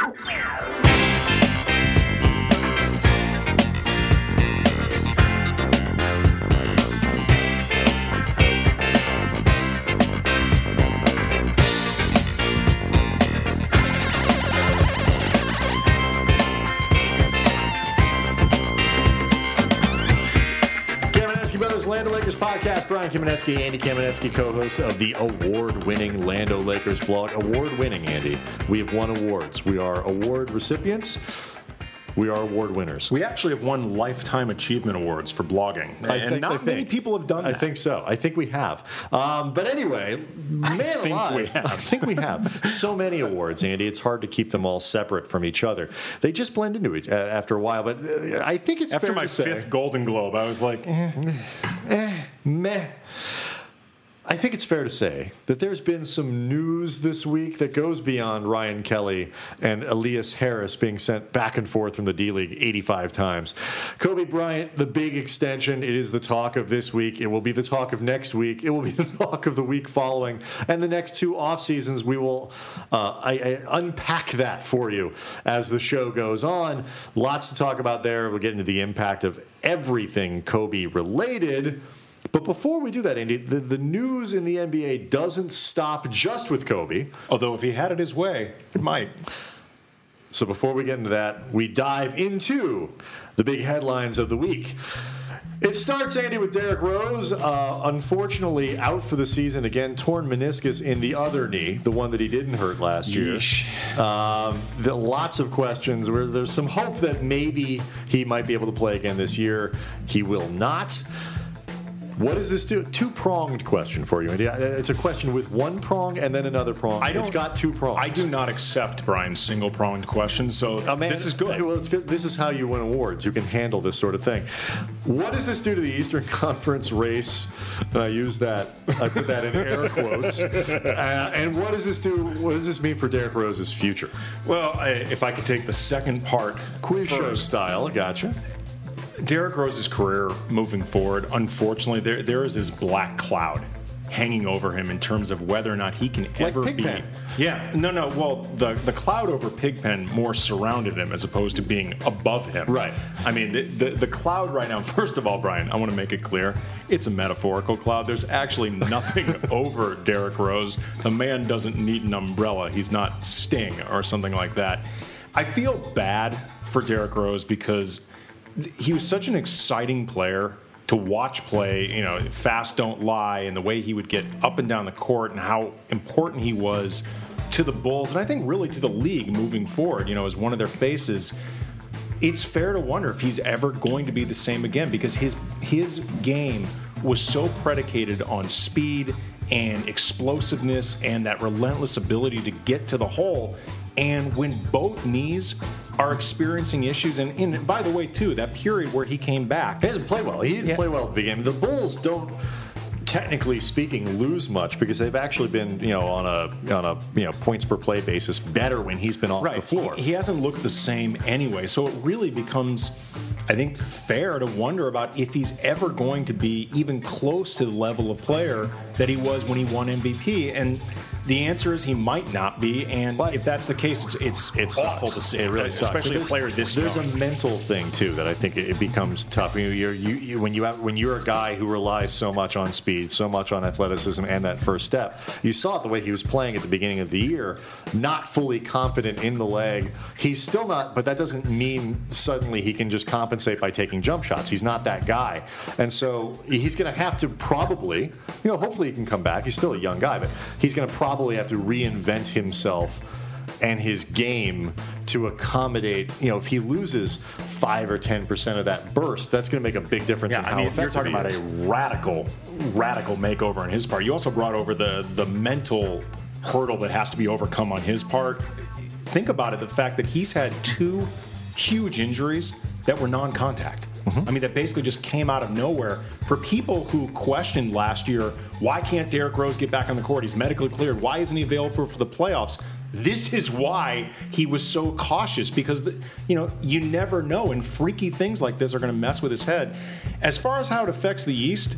Lando Lakers podcast. Brian Kamenetsky, Andy Kamenetsky, co-hosts of the award-winning Lando Lakers blog. Award-winning, Andy. We have won awards. We are award recipients. We are award winners. We actually have won Lifetime Achievement Awards for blogging. And not many people have done that. I think so. I think we have. But anyway, I think we have. So many awards, Andy. It's hard to keep them all separate from each other. They just blend into each after a while. But I think it's after fair to say. After my fifth Golden Globe, I was like, meh. I think it's fair to say that there's been some news this week that goes beyond Ryan Kelly and Elias Harris being sent back and forth from the D-League 85 times. Kobe Bryant, the big extension, it is the talk of this week. It will be the talk of next week. It will be the talk of the week following. And the next two off seasons, we will unpack that for you as the show goes on. Lots to talk about there. We'll get into the impact of everything Kobe related. But before we do that, Andy, the news in the NBA doesn't stop just with Kobe. Although if he had it his way, it might. So before we get into that, we dive into the big headlines of the week. It starts, Andy, with Derrick Rose, unfortunately out for the season again, torn meniscus in the other knee, the one that he didn't hurt last year. Lots of questions. There's some hope that maybe he might be able to play again this year. He will not. What does this do? Two-pronged question for you, Andy. It's a question with one prong and then another prong. It's got two prongs. I do not accept Brian's single-pronged question, so this is good. Well, it's good. This is how you win awards. You can handle this sort of thing. What does this do to the Eastern Conference race? I put that in air quotes. And what does this do? What does this mean for Derrick Rose's future? Well, if I could take the second part quiz show style, gotcha. Derrick Rose's career moving forward, unfortunately, there is this black cloud hanging over him in terms of whether or not he can ever be. Pigpen. Yeah, no. Well, the cloud over Pigpen more surrounded him as opposed to being above him. Right. I mean, the cloud right now. First of all, Brian, I want to make it clear, it's a metaphorical cloud. There's actually nothing over Derrick Rose. The man doesn't need an umbrella. He's not Sting or something like that. I feel bad for Derrick Rose because he was such an exciting player to watch play, fast don't lie, and the way he would get up and down the court and how important he was to the Bulls, and I think really to the league moving forward, as one of their faces. It's fair to wonder if he's ever going to be the same again because his game was so predicated on speed and explosiveness and that relentless ability to get to the hole. And when both knees are experiencing issues, and by the way, too, that period where he came back. He hasn't played well. He didn't play well at the beginning. The Bulls don't, technically speaking, lose much because they've actually been, on a points per play basis better when he's been off the floor. He hasn't looked the same anyway. So it really becomes, I think, fair to wonder about if he's ever going to be even close to the level of player that he was when he won MVP. And the answer is he might not be, and if that's the case, it's awful to see. It really sucks. Especially a player this young. There's a mental thing too that I think it becomes tough. When you're a guy who relies so much on speed, so much on athleticism, and that first step. You saw it the way he was playing at the beginning of the year, not fully confident in the leg. He's still not, but that doesn't mean suddenly he can just compensate by taking jump shots. He's not that guy, and so he's going to have to probably, hopefully he can come back. He's still a young guy, but he's going to probably have to reinvent himself and his game to accommodate, if he loses 5 or 10% of that burst, that's going to make a big difference in how effective you're talking about a radical makeover on his part. You also brought over the mental hurdle that has to be overcome on his part. Think about it, the fact that he's had 2 huge injuries that were non-contact. I mean, that basically just came out of nowhere. For people who questioned last year, why can't Derrick Rose get back on the court? He's medically cleared. Why isn't he available for the playoffs? This is why he was so cautious, because you never know, and freaky things like this are going to mess with his head. As far as how it affects the East,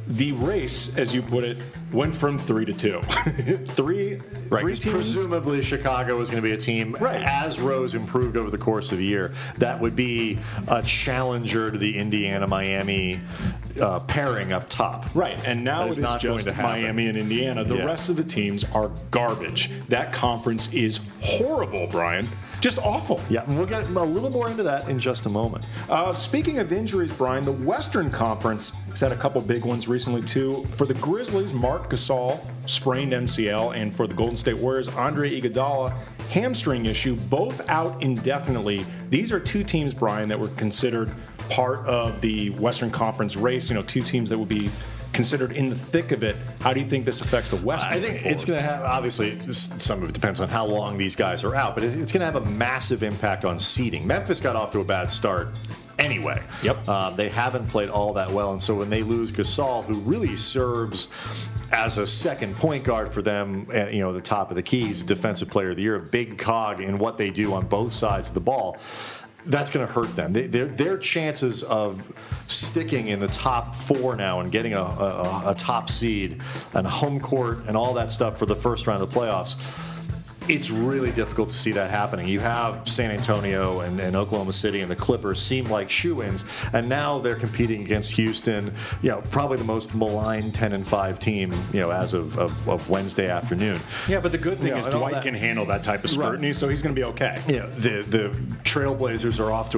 the race, as you put it, went from 3 to 2. three teams. Presumably, Chicago was going to be a team, as Rose improved over the course of the year, that would be a challenger to the Indiana-Miami pairing up top. Right, and now it is just Miami and Indiana. The rest of the teams are garbage. That conference is horrible, Brian. Just awful. Yeah, and we'll get a little more into that in just a moment. Speaking of injuries, Brian, the Western Conference has had a couple big ones recently, too. For the Grizzlies, Marc Gasol sprained MCL, and for the Golden State Warriors, Andre Iguodala, hamstring issue, both out indefinitely. These are two teams, Brian, that were considered part of the Western Conference race, two teams that would be considered in the thick of it. How do you think this affects the West? I think it's going to have, obviously, some of it depends on how long these guys are out, but it's going to have a massive impact on seeding. Memphis got off to a bad start anyway. Yep. They haven't played all that well, and so when they lose Gasol, who really serves as a second point guard for them, at, the top of the key, he's Defensive Player of the Year, a big cog in what they do on both sides of the ball. That's going to hurt them. Their chances of sticking in the top 4 now and getting a top seed and home court and all that stuff for the first round of the playoffs, it's really difficult to see that happening. You have San Antonio and Oklahoma City and the Clippers seem like shoo-ins, and now they're competing against Houston, probably the most maligned 10-5 team, as of Wednesday afternoon. Yeah, but the good thing is Dwight can handle that type of scrutiny, so he's going to be okay. The Trailblazers are off to a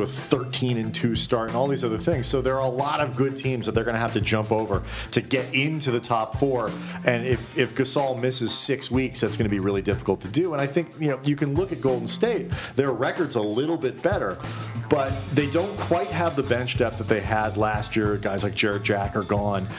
13-2 start and all these other things, so there are a lot of good teams that they're going to have to jump over to get into the top 4, and if Gasol misses 6 weeks, that's going to be really difficult to do. And I think you can look at Golden State. Their record's a little bit better, but they don't quite have the bench depth that they had last year. Guys like Jarrett Jack are gone,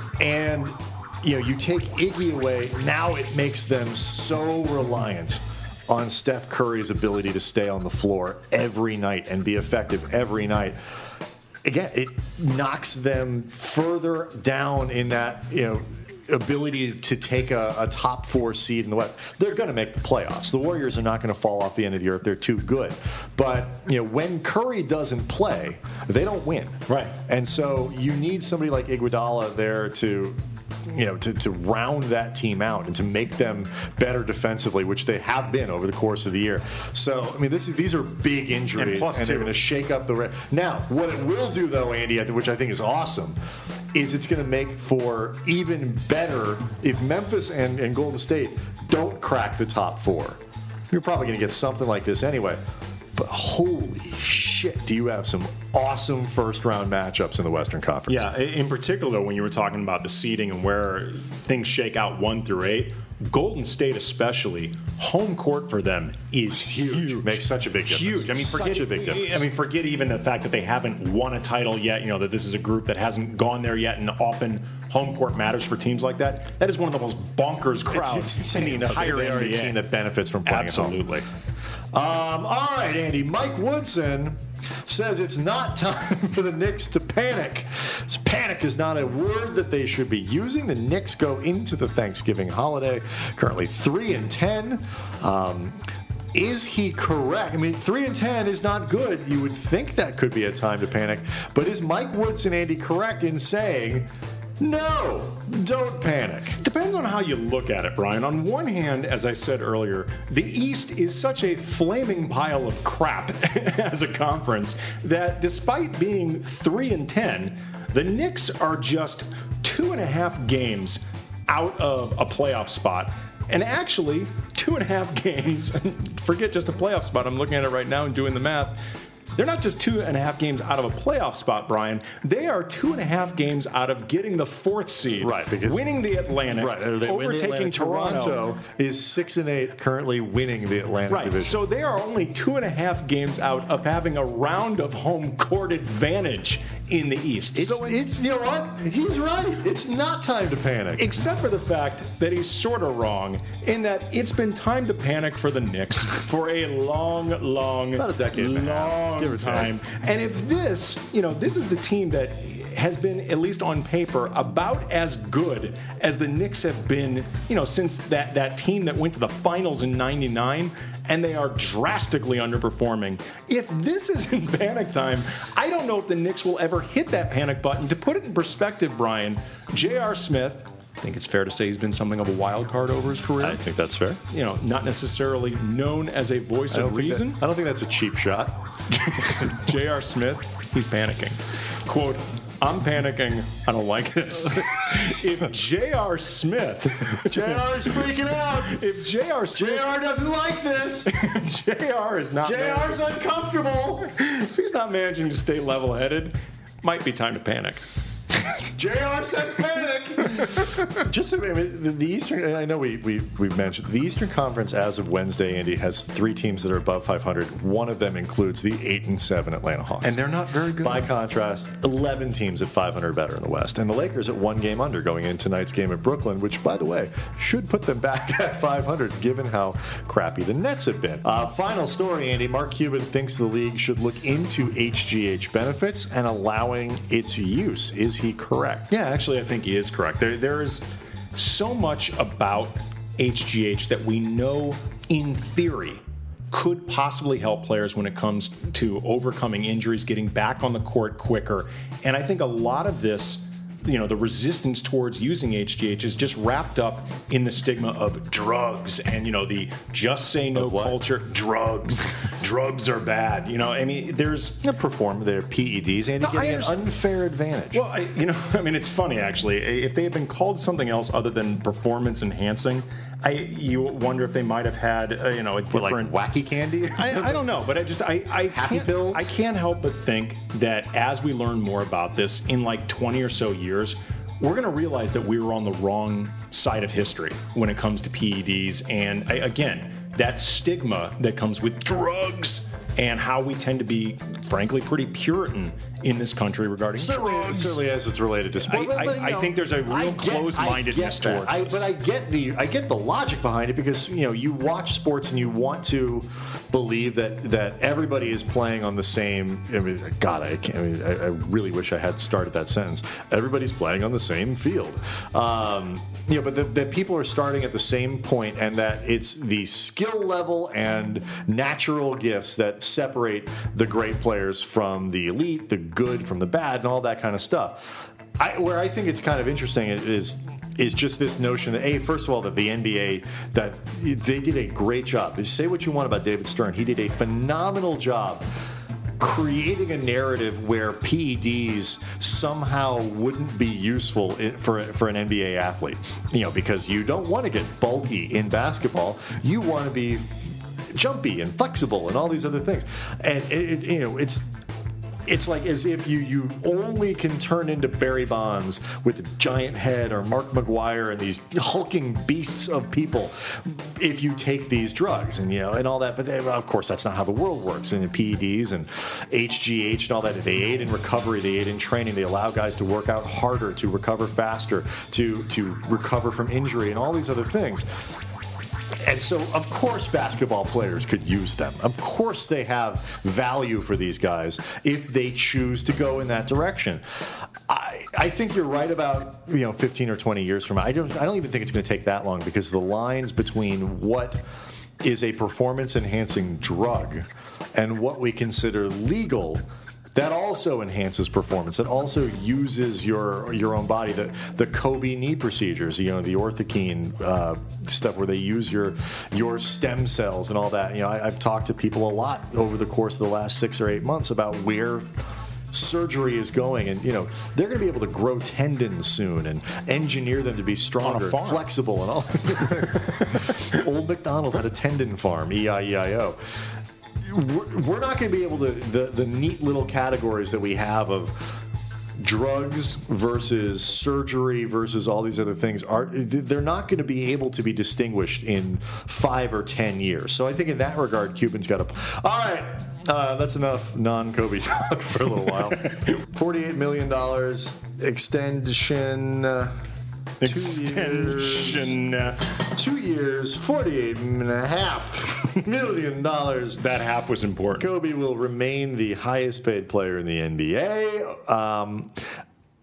and you take Iggy away. Now it makes them so reliant on Steph Curry's ability to stay on the floor every night and be effective every night. Again, it knocks them further down in that ability to take a top 4 seed in the West. They're going to make the playoffs. The Warriors are not going to fall off the end of the earth. They're too good. But when Curry doesn't play, they don't win. Right. And so you need somebody like Iguodala there to round that team out and to make them better defensively, which they have been over the course of the year. So, these are big injuries, and they're going to shake up the rest. Now, what it will do, though, Andy, which I think is awesome, is it's going to make for even better if Memphis and Golden State don't crack the top 4. You're probably going to get something like this anyway. But holy shit, do you have some awesome first-round matchups in the Western Conference. Yeah, in particular, when you were talking about the seeding and where things shake out 1 through 8, Golden State especially, home court for them is huge. Makes such a big difference. Huge. Forget even the fact that they haven't won a title yet, that this is a group that hasn't gone there yet, and often home court matters for teams like that. That is one of the most bonkers crowds in the entire NBA. They are a team that benefits from playing Absolutely. at home. All right, Andy. Mike Woodson says it's not time for the Knicks to panic. Panic is not a word that they should be using. The Knicks go into the Thanksgiving holiday currently 3-10. Is he correct? 3-10 is not good. You would think that could be a time to panic. But is Mike Woodson, Andy, correct in saying, no, don't panic? Depends on how you look at it, Brian. On one hand, as I said earlier, the East is such a flaming pile of crap as a conference that despite being 3-10, the Knicks are just 2.5 games out of a playoff spot. And actually, 2.5 games, forget just a playoff spot, I'm looking at it right now and doing the math. They're not just 2.5 games out of a playoff spot, Brian. They are 2.5 games out of getting the 4th seed, right? Because winning the Atlantic, overtaking Toronto. Toronto is 6-8, currently winning the Atlantic division. So they are only 2.5 games out of having a round of home court advantage in the East. It's you know what? He's right. It's not time to panic. Except for the fact that he's sort of wrong in that it's been time to panic for the Knicks for a long about a decade and a half. Give or time. And if this is the team that has been, at least on paper, about as good as the Knicks have been, since that team that went to the finals in '99, and they are drastically underperforming. If this isn't panic time, I don't know if the Knicks will ever hit that panic button. To put it in perspective, Brian, J.R. Smith, I think it's fair to say he's been something of a wild card over his career. I think that's fair. Not necessarily known as a voice of reason. I don't think that's a cheap shot. J.R. Smith, he's panicking. Quote, I'm panicking. I don't like this. If J.R. Smith... J.R.'s freaking out. If J.R. Smith... J.R. doesn't like this. If J.R. is not... J.R.'s uncomfortable. If he's not managing to stay level-headed, might be time to panic. JR says panic. Just the Eastern. I know we've mentioned the Eastern Conference as of Wednesday. Andy has 3 teams that are above 500. One of them includes the 8-7 Atlanta Hawks, and they're not very good. By contrast, 11 teams at 500 better in the West, and the Lakers at 1 game under going into tonight's game at Brooklyn, which, by the way, should put them back at 500 given how crappy the Nets have been. Final story, Andy. Mark Cuban thinks the league should look into HGH benefits and allowing its use. Is he correct? Yeah, actually, I think he is correct. There is so much about HGH that we know, in theory, could possibly help players when it comes to overcoming injuries, getting back on the court quicker. And I think a lot of this, the resistance towards using HGH is just wrapped up in the stigma of drugs and, the just say no culture. Drugs. Drugs are bad. There's... perform their PEDs and getting an unfair advantage. Well, it's funny, actually. If they had been called something else other than performance enhancing, you wonder if they might have had, a different... like wacky candy? I don't know, but I can't help but think that as we learn more about this in like 20 or so years, we're going to realize that we were on the wrong side of history when it comes to PEDs. And again, that stigma that comes with drugs and how we tend to be, frankly, pretty Puritan in this country regarding drugs. Certainly as it's related to sport. I think there's a real closed-mindedness towards this. But I get the logic behind it because you watch sports and you want to believe that everybody is playing on the same. I really wish I had started that sentence. Everybody's playing on the same field. But that people are starting at the same point, and that it's the skill level and natural gifts that separate the great players from the elite, the good from the bad, and all that kind of stuff. Where I think it's kind of interesting is just this notion that, first of all, that the NBA, that they did a great job. Say what you want about David Stern. He did a phenomenal job creating a narrative where PEDs somehow wouldn't be useful for an NBA athlete. Because you don't want to get bulky in basketball. You want to be jumpy and flexible and all these other things. And it's like as if you only can turn into Barry Bonds with a giant head, or Mark McGuire and these hulking beasts of people if you take these drugs and all that. But of course, that's not how the world works. And the PEDs and HGH and all that, they aid in recovery, they aid in training, they allow guys to work out harder, to recover faster, to recover from injury and all these other things. And so, of course, basketball players could use them. Of course, they have value for these guys if they choose to go in that direction. I think you're right about 15 or 20 years from now. I don't even think it's going to take that long, because the lines between what is a performance-enhancing drug and what we consider legal, that also enhances performance. That also uses your own body. The Kobe knee procedures, the orthokine stuff where they use your stem cells and all that. I've talked to people a lot over the course of the last 6 or 8 months about where surgery is going, and they're going to be able to grow tendons soon and engineer them to be stronger, flexible, and all. Old MacDonald had a tendon farm, E-I-E-I-O. We're not going to be able to, the neat little categories that we have of drugs versus surgery versus all these other things, they're not going to be able to be distinguished in 5 or 10 years. So I think in that regard, Cuban's got to... All right, that's enough non-Kobe talk for a little while. $48 million extension... 2 years, $48.5 million. That half was important. Kobe will remain the highest paid player in the NBA.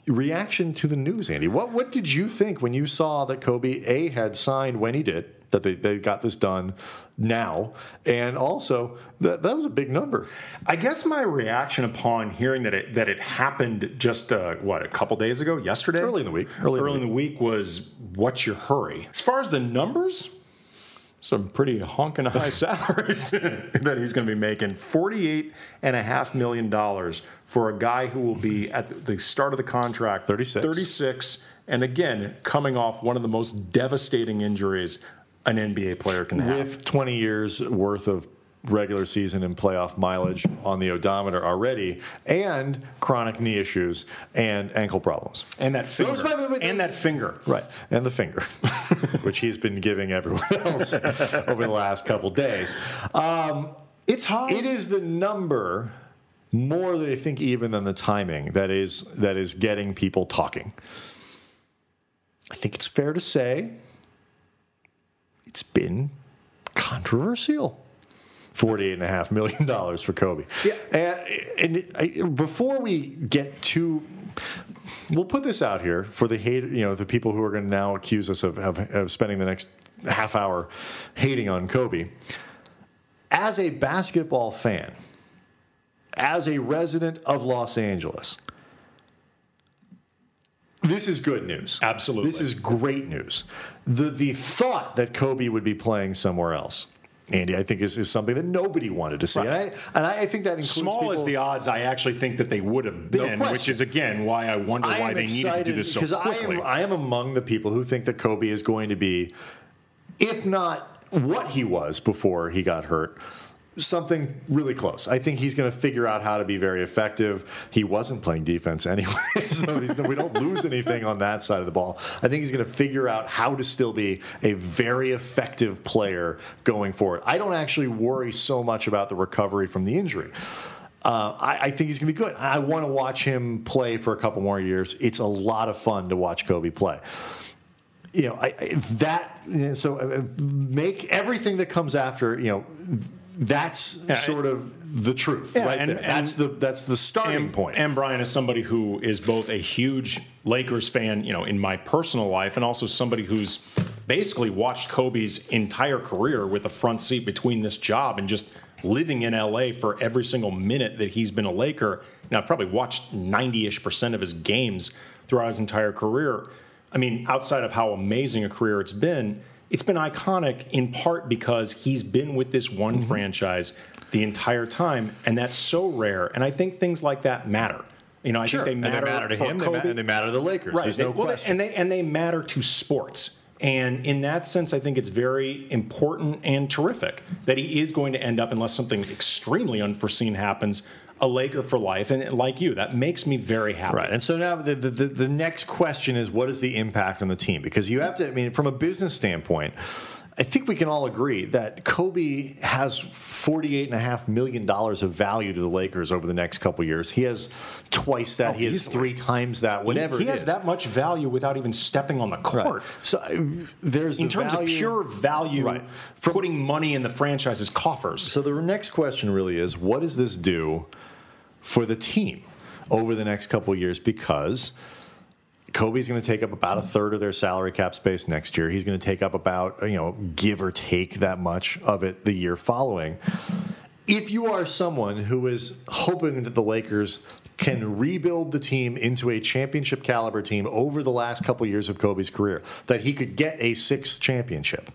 reaction to the news, Andy. What did you think when you saw that Kobe had signed when he did, that they got this done now, and also that was a big number? I guess my reaction upon hearing that it happened just a couple days ago, yesterday, early in the week, was, what's your hurry? As far as the numbers, some pretty honking high salaries that he's going to be making. $48.5 million for a guy who will be at the start of the contract 36, and again coming off one of the most devastating injuries an NBA player can have. With 20 years worth of regular season and playoff mileage on the odometer already, and chronic knee issues and ankle problems. And that finger. Right, and the finger, which he's been giving everyone else over the last couple days. It's hard. It is the number more than I think even than the timing that is getting people talking. I think it's fair to say it's been controversial. $48.5 million for Kobe. Yeah. And before we get to, we'll put this out here for the hate, the people who are going to now accuse us of spending the next half hour hating on Kobe. As a basketball fan, as a resident of Los Angeles, this is good news. Absolutely. This is great news. The thought that Kobe would be playing somewhere else, Andy, I think is something that nobody wanted to see. Right. And I think that includes small people, as the odds I actually think that they would have been, which is, again, why I wonder why they needed to do this so quickly. Because I am among the people who think that Kobe is going to be, if not what he was before he got hurt, something really close. I think he's going to figure out how to be very effective. He wasn't playing defense anyway, so we don't lose anything on that side of the ball. I think he's going to figure out how to still be a very effective player going forward. I don't actually worry so much about the recovery from the injury. I think he's going to be good. I want to watch him play for a couple more years. It's a lot of fun to watch Kobe play. So make everything that comes after, that's sort of the truth, right there. That's the starting point. And Brian is somebody who is both a huge Lakers fan, in my personal life, and also somebody who's basically watched Kobe's entire career with a front seat between this job and just living in LA for every single minute that he's been a Laker. Now, I've probably watched 90-ish% of his games throughout his entire career. I mean, outside of how amazing a career it's been iconic in part because he's been with this one franchise the entire time, and that's so rare. And I think things like that matter. I think they matter to him, Kobe. and they matter to the Lakers. Right. There's no question. And they matter to sports. And in that sense, I think it's very important and terrific that he is going to end up, unless something extremely unforeseen happens, a Laker for life. And like you, that makes me very happy. Right. And so now the next question is, what is the impact on the team? Because you have to, from a business standpoint, I think we can all agree that Kobe has $48.5 million of value to the Lakers over the next couple of years. He has twice that. He has 3 times that, whatever he has that much value without even stepping on the court. Right. So there's in terms of pure value, right, putting money in the franchise's coffers. So the next question really is, what does this do for the team over the next couple of years? Because Kobe's going to take up about a third of their salary cap space next year. He's going to take up about, give or take that much of it the year following. If you are someone who is hoping that the Lakers can rebuild the team into a championship caliber team over the last couple of years of Kobe's career, that he could get a 6th championship,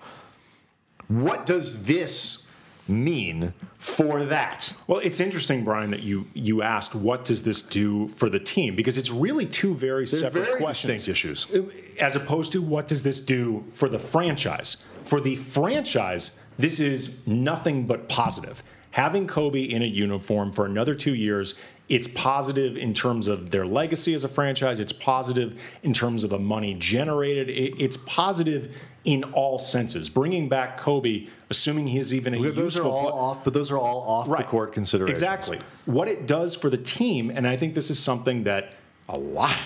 what does this mean for that? Well, it's interesting, Brian, that you asked, what does this do for the team? Because it's really two very separate questions. Distinct issues. As opposed to, what does this do for the franchise? For the franchise, this is nothing but positive. Having Kobe in a uniform for another 2 years, it's positive in terms of their legacy as a franchise. It's positive in terms of the money generated. It's positive in all senses. Bringing back Kobe, assuming he is even a useful but those are all off the court considerations. Exactly. What it does for the team, and I think this is something that a lot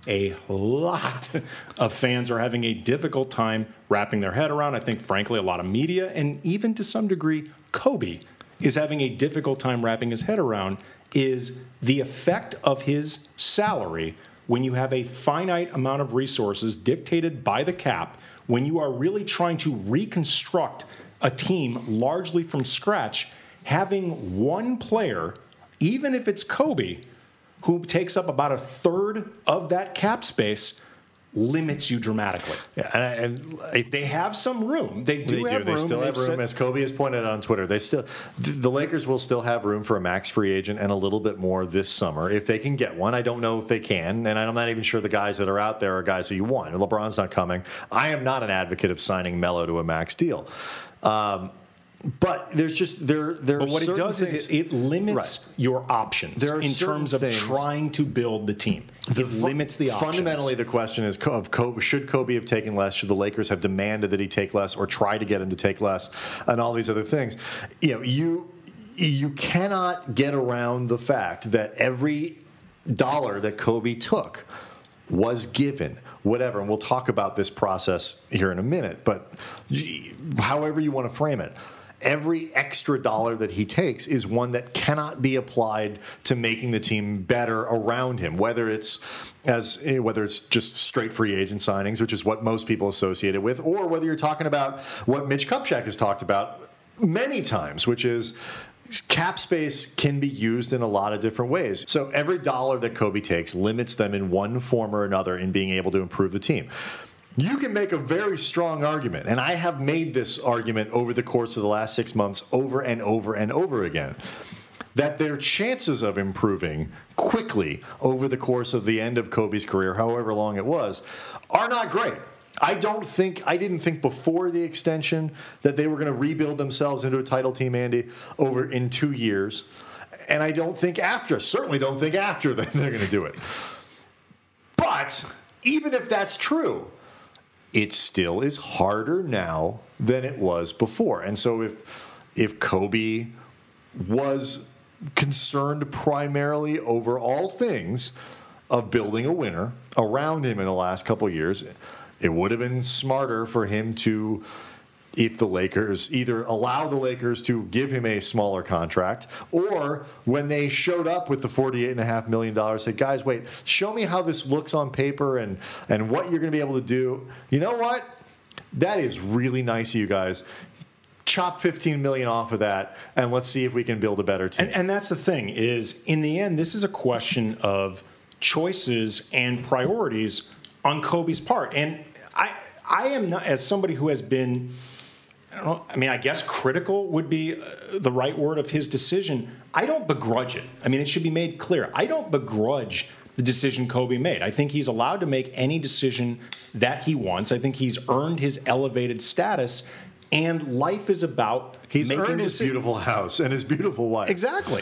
of fans are having a difficult time wrapping their head around. I think, frankly, a lot of media, and even to some degree, Kobe is having a difficult time wrapping his head around, is the effect of his salary when you have a finite amount of resources dictated by the cap, when you are really trying to reconstruct a team largely from scratch, having one player, even if it's Kobe, who takes up about a third of that cap space, limits you dramatically. Yeah, and they have some room. They do have room. They still have room, as Kobe has pointed out on Twitter. The Lakers will still have room for a max free agent and a little bit more this summer if they can get one. I don't know if they can, and I'm not even sure the guys that are out there are guys that you want. LeBron's not coming. I am not an advocate of signing Melo to a max deal. But there's just there. But what it does is it limits your options in terms of trying to build the team. It limits the options. Fundamentally, the question is: should Kobe have taken less? Should the Lakers have demanded that he take less, or try to get him to take less, and all these other things? You cannot get around the fact that every dollar that Kobe took was given. Whatever, and we'll talk about this process here in a minute. But however you want to frame it. Every extra dollar that he takes is one that cannot be applied to making the team better around him, whether it's just straight free agent signings, which is what most people associate it with, or whether you're talking about what Mitch Kupchak has talked about many times, which is cap space can be used in a lot of different ways. So every dollar that Kobe takes limits them in one form or another in being able to improve the team. You can make a very strong argument, and I have made this argument over the course of the last 6 months over and over and over again, that their chances of improving quickly over the course of the end of Kobe's career, however long it was, are not great. I didn't think before the extension that they were going to rebuild themselves into a title team, Andy, over in 2 years. And I certainly don't think after that they're going to do it. But even if that's true, it still is harder now than it was before. And so if Kobe was concerned primarily over all things of building a winner around him in the last couple of years, it would have been smarter for him to, if the Lakers either allow the Lakers to give him a smaller contract, or when they showed up with the $48.5 million, say, guys, wait, show me how this looks on paper and what you're going to be able to do. You know what? That is really nice of you guys. Chop $15 million off of that, and let's see if we can build a better team. And that's the thing is, in the end, this is a question of choices and priorities on Kobe's part. And I am not, as somebody who has been, I guess critical would be the right word of his decision. I don't begrudge it. It should be made clear. I don't begrudge the decision Kobe made. I think he's allowed to make any decision that he wants. I think he's earned his elevated status, and life is about he's making earned his beautiful house and his beautiful wife. Exactly.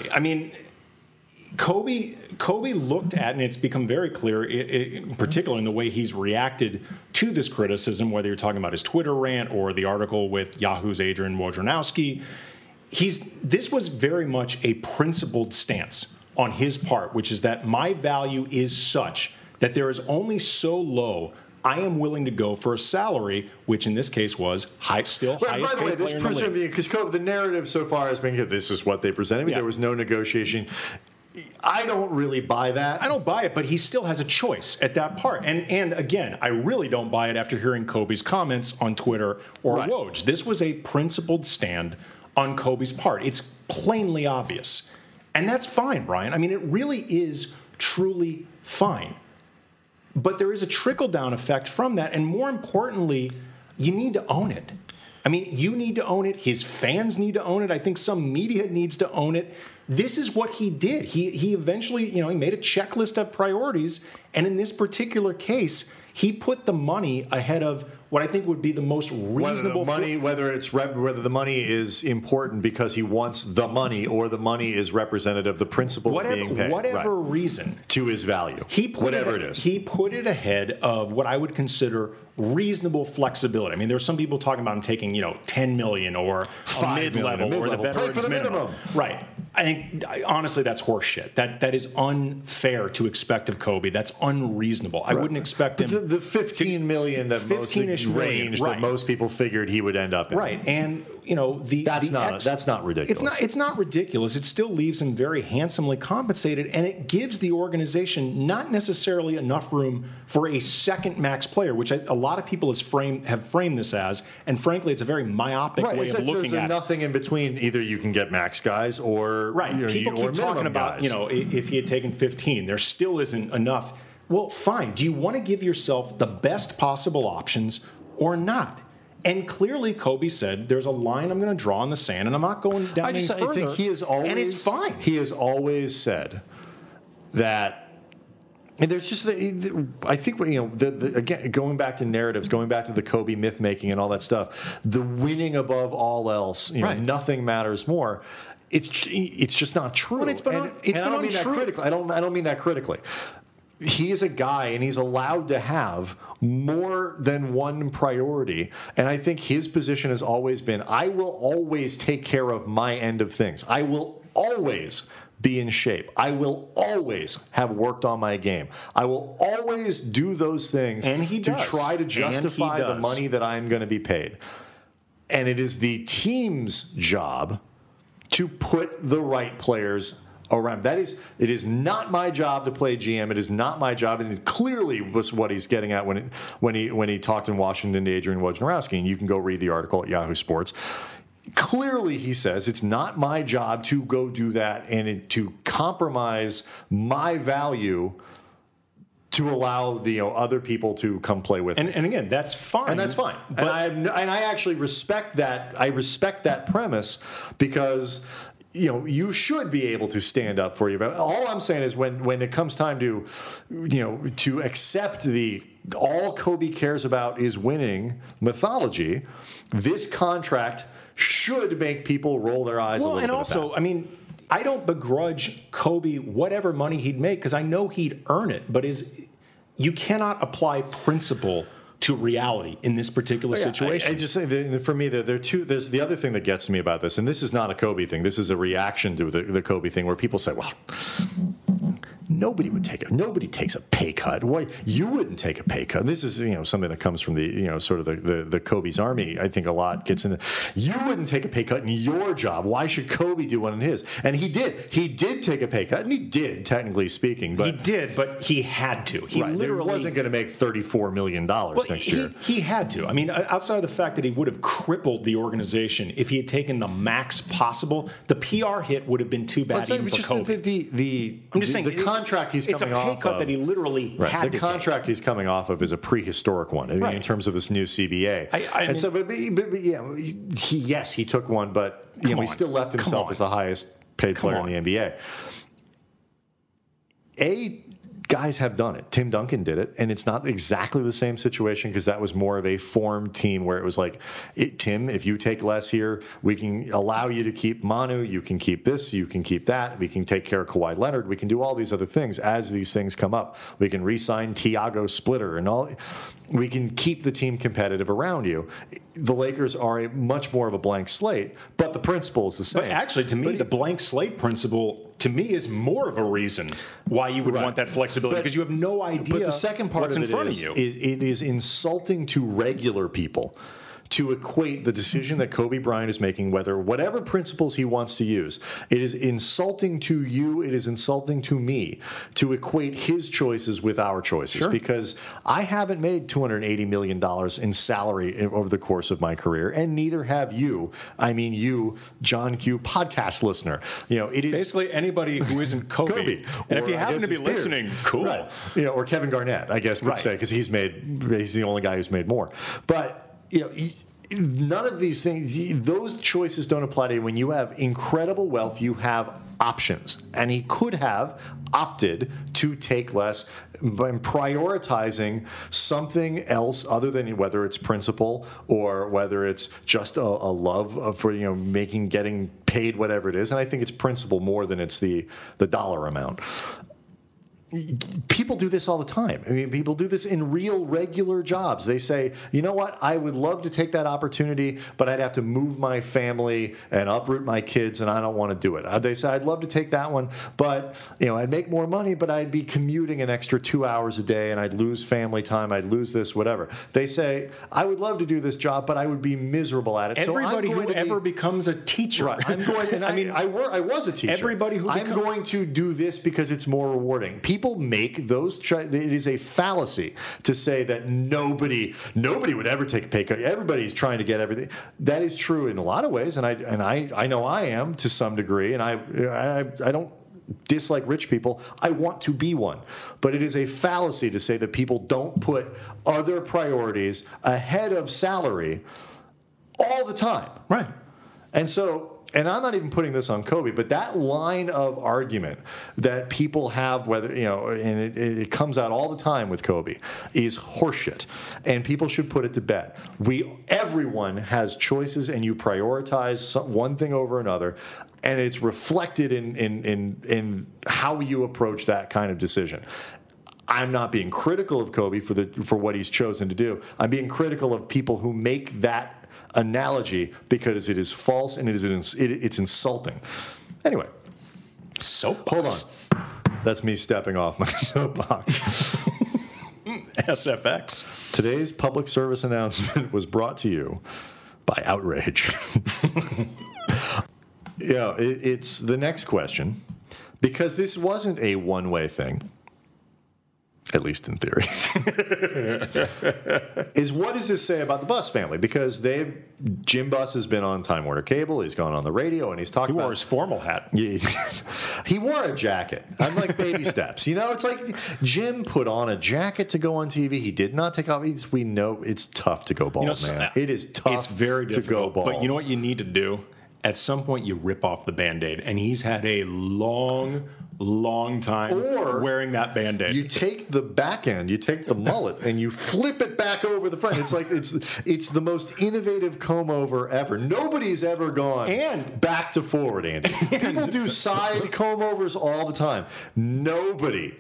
Kobe looked at, and it's become very clear, particularly in the way he's reacted to this criticism, whether you're talking about his Twitter rant or the article with Yahoo's Adrian Wojnarowski. This was very much a principled stance on his part, which is that my value is such that there is only so low I am willing to go for a salary, which in this case was highest paid player in the league. By the way, because the narrative so far has been this is what they presented me. Yeah. There was no negotiation. I don't really buy that. I don't buy it, but he still has a choice at that part. And again, I really don't buy it after hearing Kobe's comments on Twitter or Woj. This was a principled stand on Kobe's part. It's plainly obvious. And that's fine, Brian. It really is truly fine. But there is a trickle-down effect from that. And more importantly, you need to own it. You need to own it. His fans need to own it. I think some media needs to own it. This is what he did. He eventually, he made a checklist of priorities, and in this particular case, he put the money ahead of what I think would be the most reasonable. Whether the money is important because he wants the money, or the money is representative of the principle of being paid. Whatever reason to his value, he put it ahead of what I would consider reasonable flexibility. There's some people talking about him taking $10 million or a mid-level or the veterans minimum. Right. honestly, that's horseshit. That is unfair to expect of Kobe. That's unreasonable. I wouldn't expect him. The $15 million that most range that most people figured he would end up in. Right, and that's not ridiculous. It's not ridiculous. It still leaves him very handsomely compensated, and it gives the organization not necessarily enough room for a second max player, which a lot of people have framed this as, and frankly, it's a very myopic way of looking at it. There's nothing in between. Either you can get max guys or people keep talking about guys. If he had taken 15, there still isn't enough. Well, fine. Do you want to give yourself the best possible options or not? And clearly, Kobe said, "There's a line I'm going to draw in the sand, and I'm not going down any further." I think he has always, and it's fine. He has always said that. And there's just, I think, again, going back to narratives, going back to the Kobe myth making and all that stuff, the winning above all else, nothing matters more. It's just not true. Well, I don't mean that critically. I don't mean that critically. He is a guy, and he's allowed to have more than one priority. And I think his position has always been, I will always take care of my end of things. I will always be in shape. I will always have worked on my game. I will always do those things to try to justify the money that I'm going to be paid. And it is the team's job to put the right players around. It is not my job to play GM. It is not my job, and it clearly was what he's getting at when he talked in Washington to Adrian Wojnarowski. And you can go read the article at Yahoo Sports. Clearly, he says it's not my job to go do that and to compromise my value to allow the other people to come play with me. And again, that's fine. And that's fine. But, and I actually respect that. I respect that premise because you should be able to stand up for you. All I'm saying is when it comes time to to accept all Kobe cares about is winning mythology, this contract should make people roll their eyes a little bit. And also, I don't begrudge Kobe whatever money he'd make because I know he'd earn it. But you cannot apply principle to reality in this particular situation. I just say, for me, there's the other thing that gets me about this, and this is not a Kobe thing. This is a reaction to the Kobe thing where people say, well, nobody takes a pay cut. Why you wouldn't take a pay cut? And this is something that comes from the sort of the Kobe's army. I think a lot gets into. You wouldn't take a pay cut in your job. Why should Kobe do one in his? And he did. He did take a pay cut, and he did, technically speaking. But he did, but he had to. He literally wasn't going to make $34 million next year. He had to. Outside of the fact that he would have crippled the organization if he had taken the max possible, the PR hit would have been too bad even for Kobe. I'm just saying the contract he's coming off of. It's a pay cut that he literally had to take. The contract he's coming off of is a prehistoric one in terms of this new CBA. He took one, but he still left himself as the highest paid player in the NBA. Guys have done it. Tim Duncan did it, and it's not exactly the same situation because that was more of a formed team where it was like, Tim, if you take less here, we can allow you to keep Manu, you can keep this, you can keep that, we can take care of Kawhi Leonard, we can do all these other things as these things come up. We can re-sign Tiago Splitter and all. We can keep the team competitive around you. The Lakers are much more of a blank slate, but the principle is the same. But actually, to me, the blank slate principle is more of a reason why you would want that flexibility because you have no idea. But the second part what's of in front of you is it is insulting to regular people to equate the decision that Kobe Bryant is making, whatever principles he wants to use. It is insulting to you, it is insulting to me to equate his choices with our choices because I haven't made $280 million in salary over the course of my career, and neither have you. You, John Q, podcast listener. It is basically anybody who isn't Kobe. And if you happen to be listening, cool. Right. Or Kevin Garnett, I guess would say, because he's the only guy who's made more. But none of these things, those choices don't apply to you. When you have incredible wealth, you have options. And he could have opted to take less by prioritizing something else other than whether it's principle or whether it's just a love for getting paid whatever it is. And I think it's principle more than it's the dollar amount. people do this all the time. I mean, people do this in real, regular jobs. They say, you know what, I would love to take that opportunity, but I'd have to move my family and uproot my kids, and I don't want to do it. They say, I'd love to take that one, but I'd make more money, but I'd be commuting an extra 2 hours a day, and I'd lose family time, I'd lose this, whatever. They say, I would love to do this job, but I would be miserable at it. Everybody who ever becomes a teacher. Right. I'm going, and I was a teacher. Everybody who I'm going to do this because it's more rewarding. People make those. It is a fallacy to say that nobody would ever take a pay cut. Everybody's trying to get everything. That is true in a lot of ways, and I know I am to some degree, and I don't dislike rich people. I want to be one. But it is a fallacy to say that people don't put other priorities ahead of salary all the time. Right. And I'm not even putting this on Kobe, but that line of argument that people have, whether, and it comes out all the time with Kobe, is horseshit. And people should put it to bed. Everyone has choices, and you prioritize one thing over another, and it's reflected in how you approach that kind of decision. I'm not being critical of Kobe for what he's chosen to do. I'm being critical of people who make that analogy because it is false and it's insulting. Anyway, soapbox. Hold on. That's me stepping off my soapbox. SFX. Today's public service announcement was brought to you by Outrage. It's the next question, because this wasn't a one-way thing. At least in theory, is what does this say about the Buss family? Because Jim Buss has been on Time Warner Cable, he's gone on the radio, and he's talked about... He wore his formal hat. He wore a jacket. I'm like baby steps. It's like Jim put on a jacket to go on TV. He did not take off. We know it's tough to go bald, man. It is tough. It's very difficult to go bald. But you know what you need to do? At some point, you rip off the Band-Aid. And he's had a long time wearing that Band-Aid. You take the back end, you take the mullet, and you flip it back over the front. It's like it's the most innovative comb over ever. Nobody's ever gone back to forward, Andy. People do side comb overs all the time. Nobody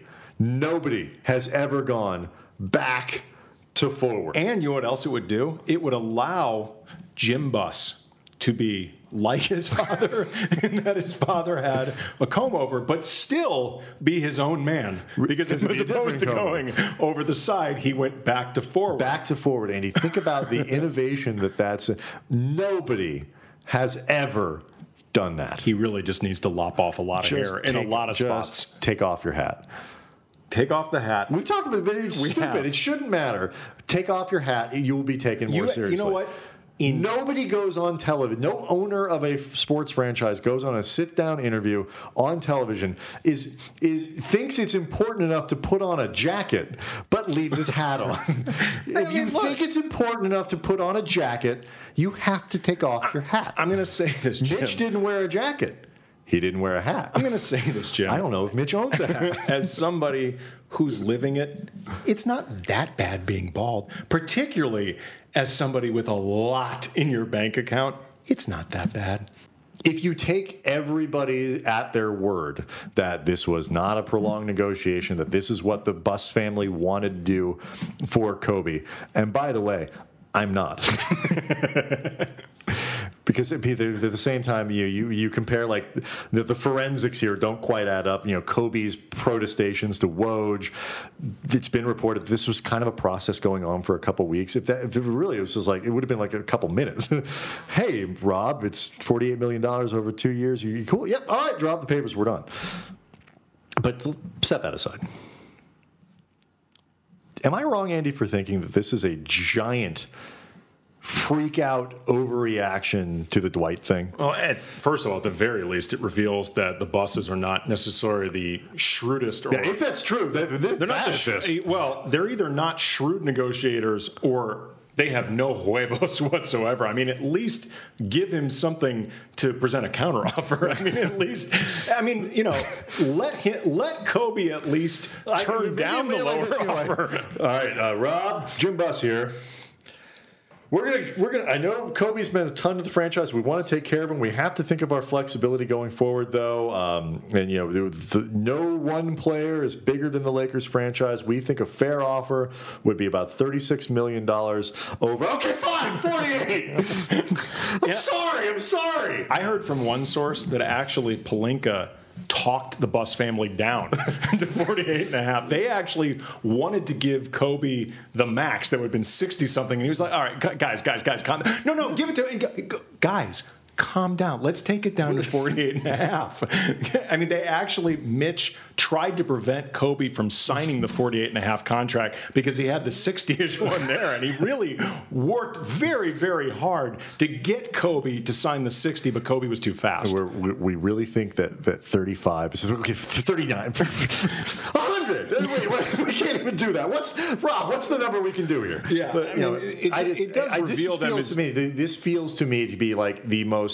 has ever gone back to forward. And you know what else it would do? It would allow Jim Buss to be like his father, in that his father had a comb over, but still be his own man. Because as opposed to going over the side, he went back to forward. Back to forward, Andy. Think about the innovation that's... Nobody has ever done that. He really just needs to lop off a lot of hair in a lot of spots. Take off your hat. Take off the hat. We've talked about it, but it's stupid. It shouldn't matter. Take off your hat. You will be taken more seriously. You know what? Nobody goes on television. No owner of a sports franchise goes on a sit-down interview on television thinks it's important enough to put on a jacket, but leaves his hat on. If you think it's important enough to put on a jacket, you have to take off your hat. I'm going to say this, Jim. Mitch didn't wear a jacket. He didn't wear a hat. I'm going to say this, Jim. I don't know if Mitch owns a hat. As somebody who's living it, it's not that bad being bald, particularly as somebody with a lot in your bank account. It's not that bad. If you take everybody at their word that this was not a prolonged negotiation, that this is what the Buss family wanted to do for Kobe, and by the way, I'm not. Because at the same time, you compare, like, the forensics here don't quite add up. Kobe's protestations to Woj. It's been reported this was kind of a process going on for a couple weeks. If it really was just like, it would have been like a couple minutes. Hey, Rob, it's $48 million over 2 years. You cool? Yep. All right, drop the papers. We're done. But set that aside. Am I wrong, Andy, for thinking that this is a giant freak out overreaction to the Dwight thing? Well, first of all, at the very least, it reveals that the Busses are not necessarily the shrewdest. Or, if that's true, they're not just. Well, they're either not shrewd negotiators or they have no huevos whatsoever. I mean, at least give him something to present a counteroffer. Let Kobe at least turn down the lower offer. All right, Rob, Jim Buss here. we're gonna. I know Kobe's meant a ton to the franchise. We want to take care of him. We have to think of our flexibility going forward, though. And no one player is bigger than the Lakers franchise. We think a fair offer would be about $36 million over. Okay, fine, 48. I'm sorry. I heard from one source that actually Pelinka talked the Buss family down to 48 and a half. They actually wanted to give Kobe the max that would have been 60 something, and he was like, all right, guys, calm down. No, give it to guys. Calm down. Let's take it down to 48 and a half. I mean, Mitch tried to prevent Kobe from signing the 48 and a half contract because he had the 60-ish one there, and he really worked very, very hard to get Kobe to sign the 60, but Kobe was too fast. We really think that 35 is okay, 39, 100. Wait, we can't even do that. What's the number we can do here? Yeah, but, it does reveal them as this feels to me to be like the most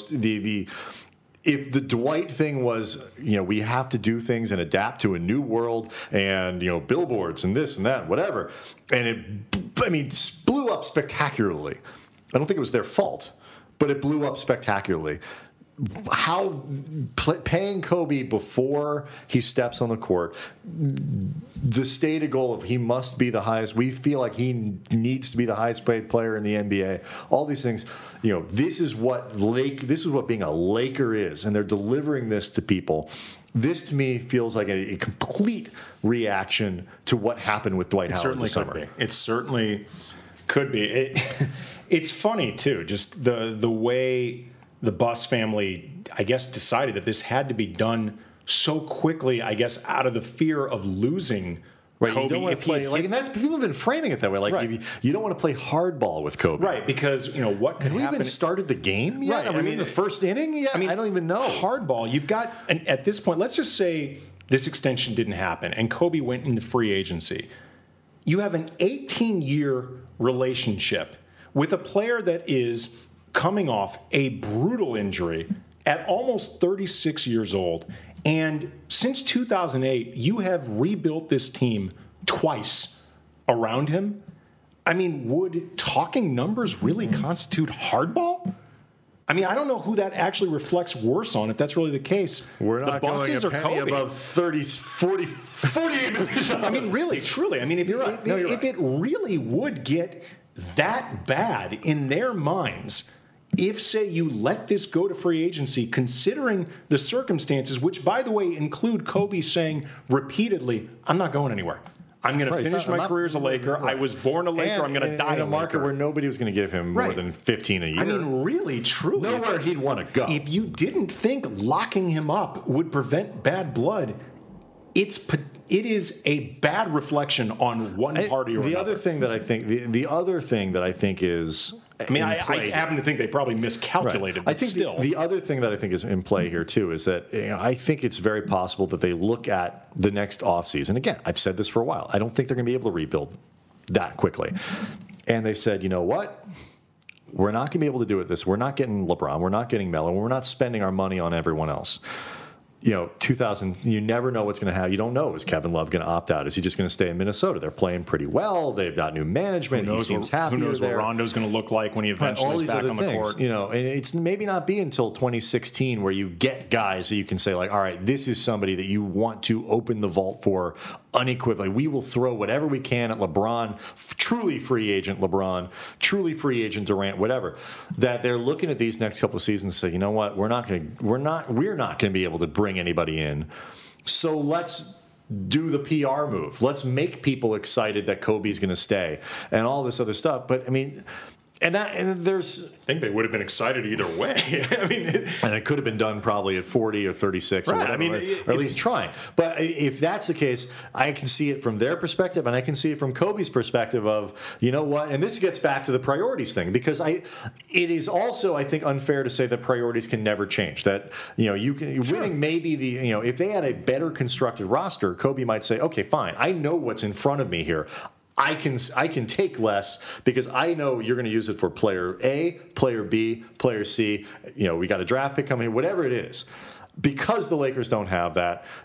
if the Dwight thing was, we have to do things and adapt to a new world and, billboards and this and that, and whatever. And it blew up spectacularly. I don't think it was their fault, but it blew up spectacularly. How paying Kobe before he steps on the court, the stated goal of he must be the highest. We feel like he needs to be the highest paid player in the NBA. All these things, this is what being a Laker is, and they're delivering this to people. This to me feels like a complete reaction to what happened with Dwight Howard this summer. It certainly could be. It's funny too, just the way the Buss family, I guess, decided that this had to be done so quickly, I guess, out of the fear of losing Kobe. You don't want to play, and that's people have been framing it that way. Like, right. You don't want to play hardball with Kobe. Right, because, what could happen. Have we even started the game yet? Right. Are we in the first inning yet? I don't even know. Hardball, you've got, and at this point, let's just say this extension didn't happen and Kobe went into free agency. You have an 18-year relationship with a player that is coming off a brutal injury at almost 36 years old. And since 2008, you have rebuilt this team twice around him. I mean, would talking numbers really constitute hardball? I mean, I don't know who that actually reflects worse on, if that's really the case. We're not going a penny above 48 million. I mean, really, truly. I mean, if it really would get that bad in their minds, if, say, you let this go to free agency, considering the circumstances, which, by the way, include Kobe saying repeatedly, I'm not going anywhere. I'm going to finish my career as a Laker. Right. I was born a Laker. I'm going to die in a market where nobody was going to give him more than 15 a year. I mean, really, truly. Nowhere he'd want to go. If you didn't think locking him up would prevent bad blood, it is a bad reflection on one party or another. The other thing that I think is, I happen to think they probably miscalculated. Right. I think still, the other thing that I think is in play here too is that I think it's very possible that they look at the next offseason. Again, I've said this for a while. I don't think they're going to be able to rebuild that quickly. And they said, you know what? We're not going to be able to do it this. We're not getting LeBron. We're not getting Melo. We're not spending our money on everyone else. 2000, you never know what's going to happen. You don't know. Is Kevin Love going to opt out? Is he just going to stay in Minnesota? They're playing pretty well. They've got new management. He seems happy. Who knows what Rondo's going to look like when he eventually is back on the court? And it's maybe not be until 2016 where you get guys that you can say, like, all right, this is somebody that you want to open the vault for unequivocally. We will throw whatever we can at LeBron, truly free agent LeBron, truly free agent Durant, whatever. That they're looking at these next couple of seasons and say, you know what, we're not going to be able to bring anybody in. So let's do the PR move. Let's make people excited that Kobe's going to stay and all this other stuff. But I mean, and there's. I think they would have been excited either way. I mean, and it could have been done probably at 40 or 36 or whatever, or at least trying. But if that's the case, I can see it from their perspective, and I can see it from Kobe's perspective of, you know what? And this gets back to the priorities thing, because it is also, I think, unfair to say that priorities can never change. That you can winning maybe if they had a better constructed roster, Kobe might say, okay, fine, I know what's in front of me here. I can take less because I know you're going to use it for player A, player B, player C. We got a draft pick coming, whatever it is. Because the Lakers don't have that,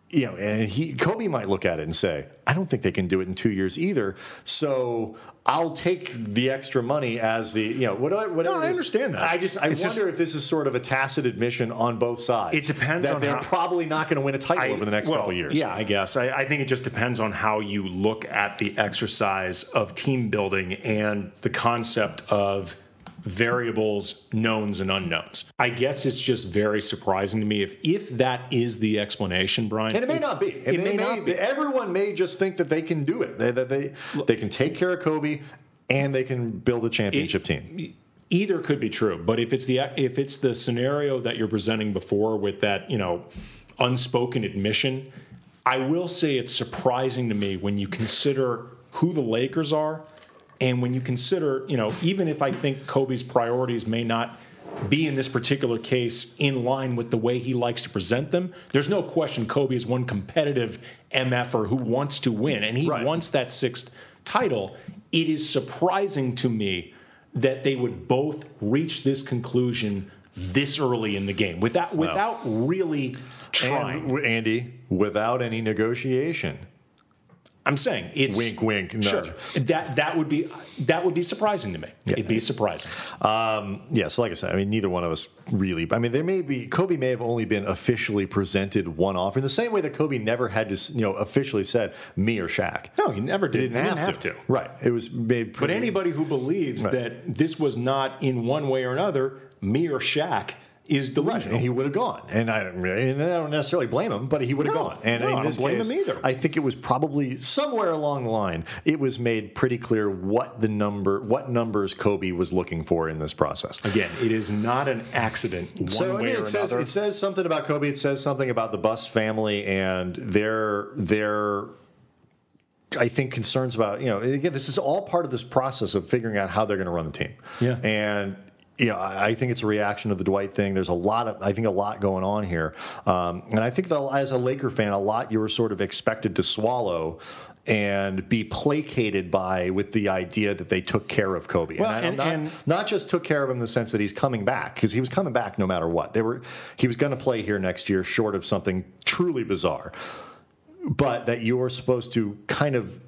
and Kobe might look at it and say, I don't think they can do it in 2 years either. So I'll take the extra money as whatever. No, I understand that. I wonder if this is sort of a tacit admission on both sides. It depends that on they're probably not going to win a title over the next couple of years. Yeah, I guess. I think it just depends on how you look at the exercise of team building and the concept of variables, knowns, and unknowns. I guess it's just very surprising to me if that is the explanation, Brian. And it may not be. It may not be. Everyone may just think that they can do it. They can take care of Kobe and they can build a championship team. Either could be true, but if it's the scenario that you're presenting before with that, unspoken admission, I will say it's surprising to me when you consider who the Lakers are. And when you consider, even if I think Kobe's priorities may not be in this particular case in line with the way he likes to present them, there's no question Kobe is one competitive MFer who wants to win, and he wants that sixth title. It is surprising to me that they would both reach this conclusion this early in the game without really trying. And, Andy, without any negotiation. I'm saying it's wink, wink. Nudge. Sure, that would be surprising to me. Yeah. It'd be surprising. So like I said, neither one of us really. Kobe may have only been officially presented one offer in the same way that Kobe never had to, officially said me or Shaq. No, he never did. He didn't have to. Right. It was made. But anybody who believes that this was not in one way or another me or Shaq is delusional. And he would have gone. And I don't necessarily blame him, but he would have gone. And I don't blame him either. I think it was probably somewhere along the line, it was made pretty clear what numbers Kobe was looking for in this process. Again, it is not an accident one way or another. It says something about Kobe. It says something about the Buss family and their I think concerns about, again, this is all part of this process of figuring out how they're going to run the team. Yeah. And I think it's a reaction to the Dwight thing. There's a lot going on here. And I think that as a Laker fan, a lot you were sort of expected to swallow and be placated by with the idea that they took care of Kobe. Well, and not just took care of him in the sense that he's coming back, because he was coming back no matter what. He was going to play here next year short of something truly bizarre. But that you're supposed to kind of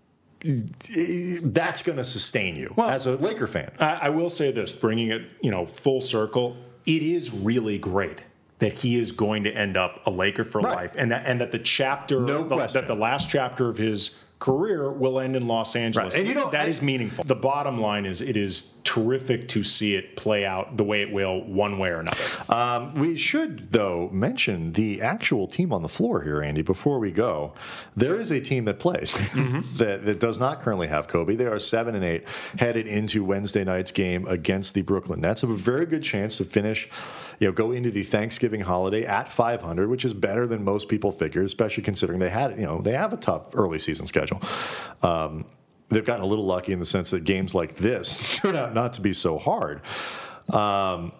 that's going to sustain you as a Laker fan. I will say this, bringing it full circle, it is really great that he is going to end up a Laker for life, and that the last chapter of his career will end in Los Angeles. Right. And that is meaningful. The bottom line is it is terrific to see it play out the way it will one way or another. We should, though, mention the actual team on the floor here, Andy, before we go. There is a team that plays that does not currently have Kobe. They are 7-8 headed into Wednesday night's game against the Brooklyn Nets. Have a very good chance to finish, go into the Thanksgiving holiday at 500, which is better than most people figure, especially considering they have a tough early season schedule. They've gotten a little lucky in the sense that games like this turn out not to be so hard. I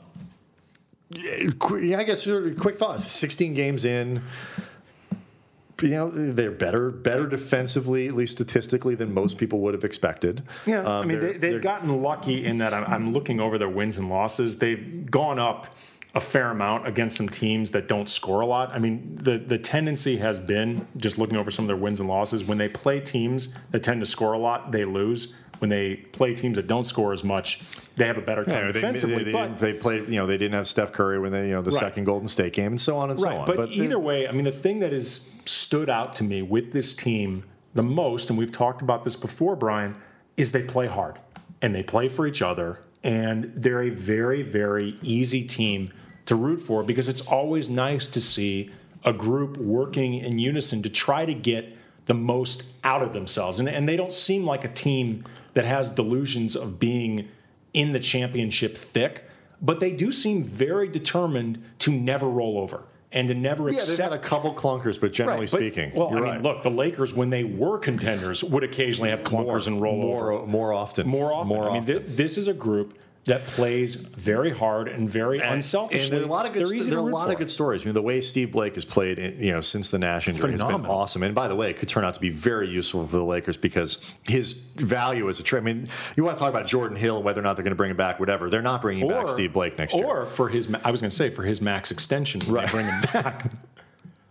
guess quick thoughts. 16 games in, they're better defensively, at least statistically, than most people would have expected. Yeah, they've gotten lucky in that I'm looking over their wins and losses. They've gone up a fair amount against some teams that don't score a lot. The tendency has been, just looking over some of their wins and losses, when they play teams that tend to score a lot, they lose. When they play teams that don't score as much, they have a better time defensively. They played. They didn't have Steph Curry when they, the second Golden State game, and so on and so on. But either way, the thing that has stood out to me with this team the most, and we've talked about this before, Brian, is they play hard and they play for each other, and they're a very, very easy team to root for, because it's always nice to see a group working in unison to try to get the most out of themselves. And they don't seem like a team that has delusions of being in the championship thick, but they do seem very determined to never roll over and to never accept. They've had a couple clunkers, but generally speaking, look, the Lakers, when they were contenders, would occasionally have clunkers and roll over. More often. This is a group that plays very hard and very unselfishly. And there are a lot of good stories. The way Steve Blake has played, since the Nash injury has been awesome. And by the way, it could turn out to be very useful for the Lakers because his value as a trade. You want to talk about Jordan Hill, whether or not they're going to bring him back, whatever. They're not bringing back Steve Blake next year. Or for his max extension, when they bring him back.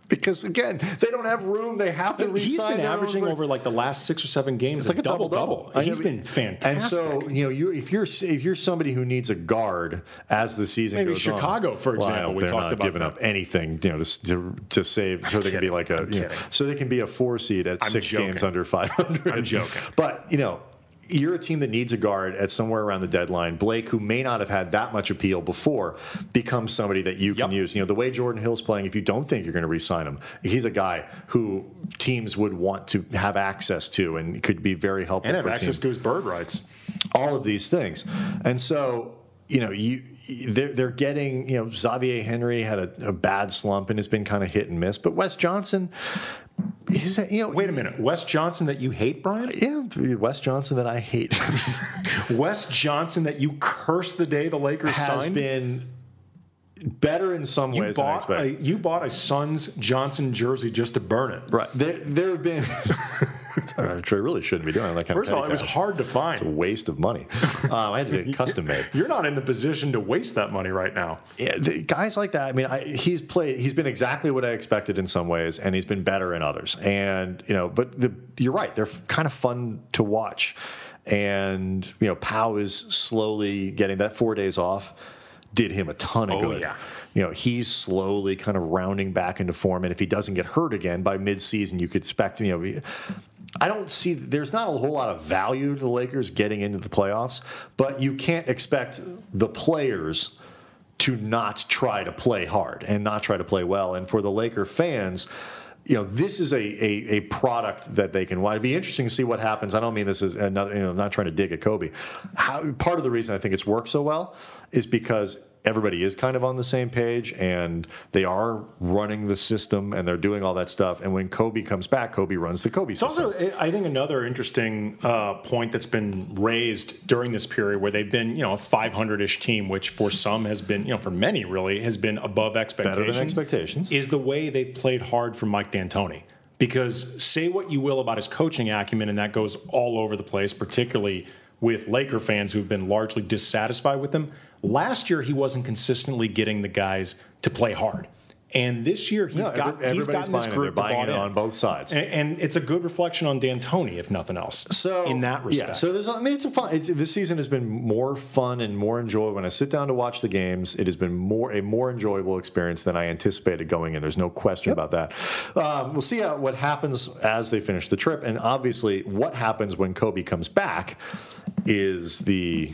because again, they don't have room. They have to re-sign. He's been their averaging own- over like the last 6 or 7 games. It's like a double-double. He's been fantastic. And so, if you're somebody who needs a guard as the season Maybe goes on, Chicago, for example, we they're talked not about giving that. up anything, to save, so they can be like so they can be a 4 seed at 6 games under 500. I'm joking. But you're a team that needs a guard at somewhere around the deadline. Blake, who may not have had that much appeal before, becomes somebody that you can use. The way Jordan Hill's playing, if you don't think you're going to re-sign him, he's a guy who teams would want to have access to and could be very helpful And have for access teams. to his bird rights. All of these things. And so, they're getting, Xavier Henry had a bad slump and has been kind of hit and miss. But Wes Johnson, Wait a minute. Wes Johnson that you hate, Brian? Yeah, Wes Johnson that I hate. Wes Johnson that you cursed the day the Lakers has signed? been better in some ways than I expected. You bought a Suns Johnson jersey just to burn it. Right. There have been... I really shouldn't be doing that kind First of all, it was hard to find. It's a waste of money. I had to get it custom made. You're not in the position to waste that money right now. Yeah, guys like that. I mean, he's been exactly what I expected in some ways, and he's been better in others. And but you're right. They're kind of fun to watch. And Pau is slowly getting that 4 days off. Did him a ton of good. Yeah. He's slowly kind of rounding back into form, and if he doesn't get hurt again by midseason, you could expect. I don't see. There's not a whole lot of value to the Lakers getting into the playoffs, but you can't expect the players to not try to play hard and not try to play well. And for the Laker fans, this is a product that they can watch. It'd be interesting to see what happens. I don't mean this is another. I'm not trying to dig at Kobe. Part of the reason I think it's worked so well is because everybody is kind of on the same page, and they are running the system, and they're doing all that stuff. And when Kobe comes back, Kobe runs the Kobe system. Also, I think another interesting point that's been raised during this period where they've been, a 500-ish team, which for some has been, for many really, has been above expectations. Better than expectations. Is the way they've played hard for Mike D'Antoni. Because say what you will about his coaching acumen, and that goes all over the place, particularly with Laker fans who've been largely dissatisfied with him. Last year, he wasn't consistently getting the guys to play hard. And this year, he's gotten this group They're buying it on both sides. And it's a good reflection on D'Antoni, if nothing else, in that respect. Yeah, so this season has been more fun and more enjoyable. When I sit down to watch the games, it has been a more enjoyable experience than I anticipated going in. There's no question about that. We'll see what happens as they finish the trip. And obviously, what happens when Kobe comes back is the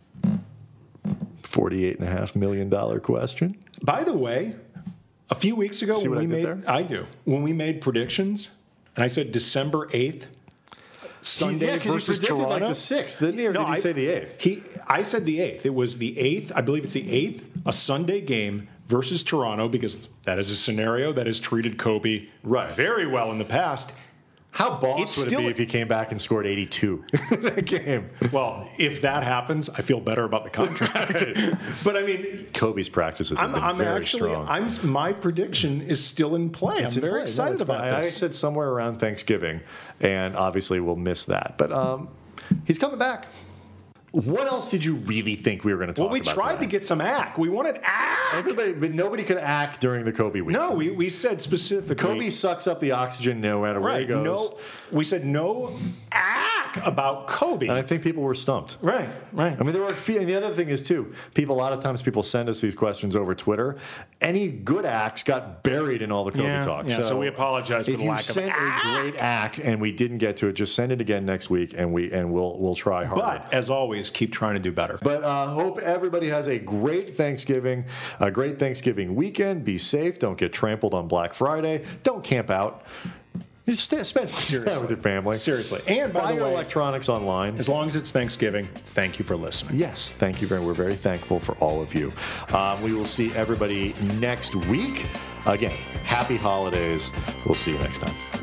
$48.5 million question. By the way, a few weeks ago when we made predictions, and I said December 8th, Sunday versus he predicted Toronto. like the 6th, didn't he? Or did he say the 8th? I said the 8th. It was the 8th. I believe it's the 8th, a Sunday game versus Toronto, because that is a scenario that has treated Kobe very well in the past. How boss would it be if he came back and scored 82 in that game? Well, if that happens, I feel better about the contract. But I mean, Kobe's practices have been very strong. My prediction is still in play. I'm very excited about this. I said somewhere around Thanksgiving, and obviously we'll miss that. But he's coming back. What else did you really think we were going to talk about? Well, we tried to get some act. We wanted act. But nobody could act during the Kobe week. No, we said specifically. Kobe sucks up the oxygen no matter where he goes. No, we said no act about Kobe. And I think people were stumped. Right. I mean, and the other thing is, too, a lot of times people send us these questions over Twitter. Any good acts got buried in all the Kobe talk. Yeah, so we apologize for the lack of act. If you sent a great act and we didn't get to it, just send it again next week, and we'll try harder. But, as always, keep trying to do better. But hope everybody has a great Thanksgiving weekend. Be safe. Don't get trampled on Black Friday. Don't camp out. Just spend some time with your family. Seriously. And buy your electronics online. As long as it's Thanksgiving, thank you for listening. Yes, thank you we're very thankful for all of you. We will see everybody next week. Again, happy holidays. We'll see you next time.